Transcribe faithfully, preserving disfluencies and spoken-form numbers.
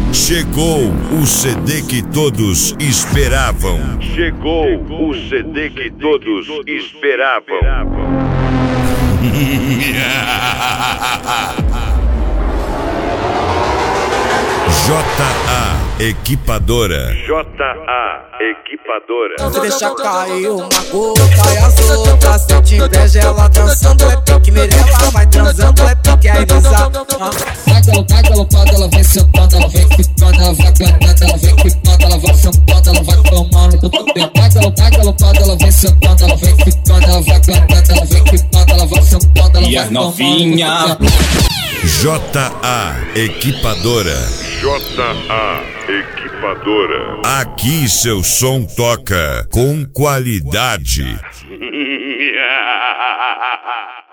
Chegou o C D que todos esperavam. Chegou o C D que todos esperavam. J A Equipadora. J A Equipadora. Se deixar cair uma gota e as outras sente inveja, ela dançando é pique, merela vai transando é pique, aí dança. Vai colocando, ela vem sentando, ela vem ficando, ela vai ganhando, ela vem ficando, ela vai sentando, ela vai tomando tudo bem. Vai colocando, ela vem sentando, ela vem ficando, ela vai ganhando, ela vem ficando, ela vai sentando, ela vai tomando. E a novinha J A Equipadora. J A Equipadora. Aqui seu som toca com qualidade.